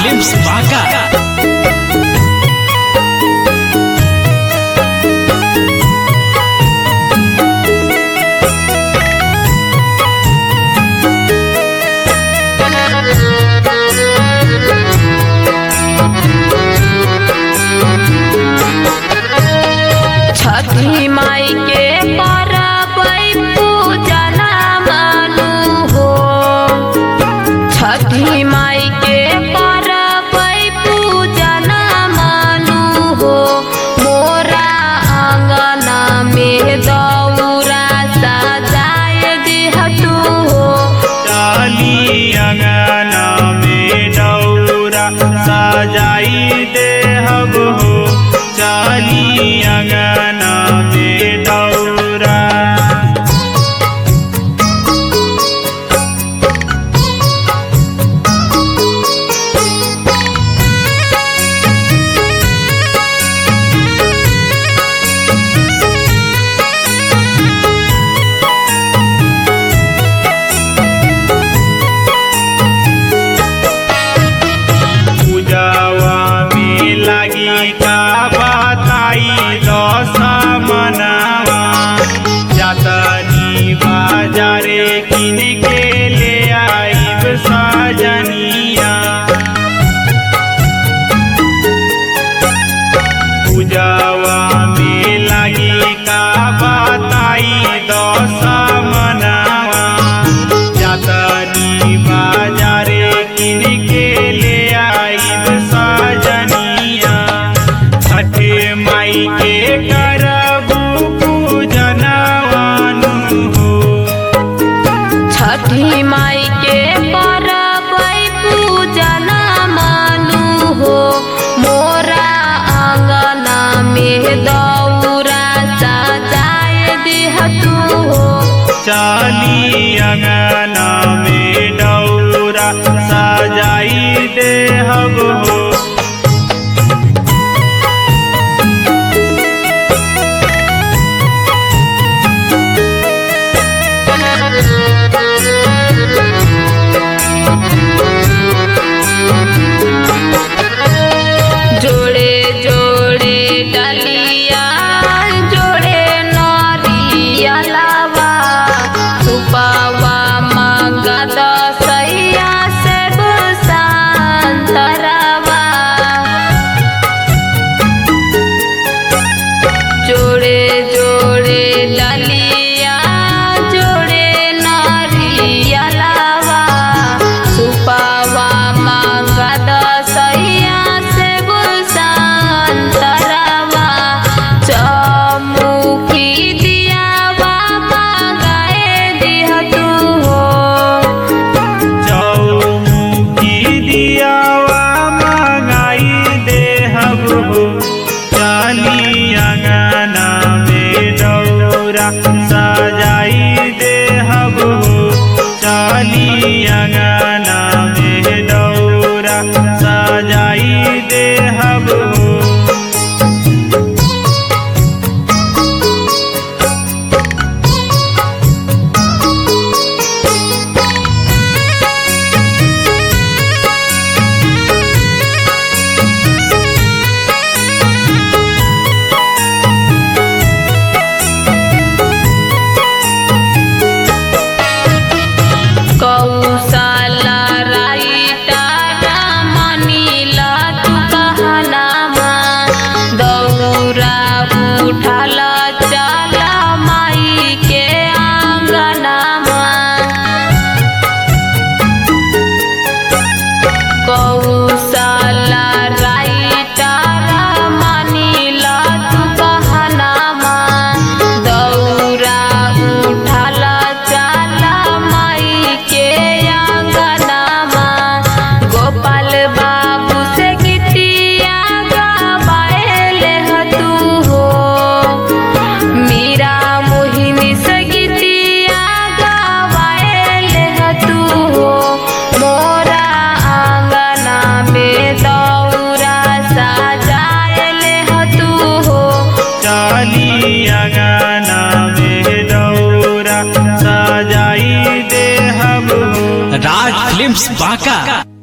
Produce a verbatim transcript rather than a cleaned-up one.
Films Banka. छठी माई के करबै पूजना मानू हो, छठी माई के करबै पूजना मानू हो। मोरा आंगना में दौरा सजाए दिहतू हो, चाली अंगना में दौरा सजाई देहब हो, चाली अंगना में दौरा। पूजावा में लगी का बताई दस मनावा, जातनी बाजारे किन के ले आईब सजनिया। पूजावा में लगी का बताई दस मनावा, जातनी बाजारे किन के ले आईब सजनिया। छठे माई के करबू पूजनवानु हो, छठी माई के करबै पूजना मानू हो। मोरा आंगना में दौरा सजाए दिहतू हो, चाली अंगना में दौरा सजाई देहब हो। जोड़े जोड़े डलिया जोड़े नरिया लावा, सुपावा मांगा दसैया से संतरावा। जोड़े जोड़े डलिया जोड़े नरिया लावा, सुपावा मांगा दसैया से संतरावा। चमुखी दियावा मांगाए दिहतू हो, चौमुखी दियावा मंगाई देहब हो, चाली अंगना में दौरा सजाई देहब हो, चाली अंगना में दौरा सजाई देहब हो। कौशला राइटा मनीला तू कहनामा, दौरा उठाला चला माई के आंगनामा। कौशला राइटा मनीला तू कहनामा, दौरा उठाला चला माई के आंगनामा। गोपाल बाबू से गीतिया गवाएले हतू हो, मीरा मोहिनी से गीतिया गवाएले हतू हो। मोरा आंगना में दौरा सजाएले हतू हो, चाली अंगना में दौरा सजाई देहब हो। राज फिल्म्स बांका।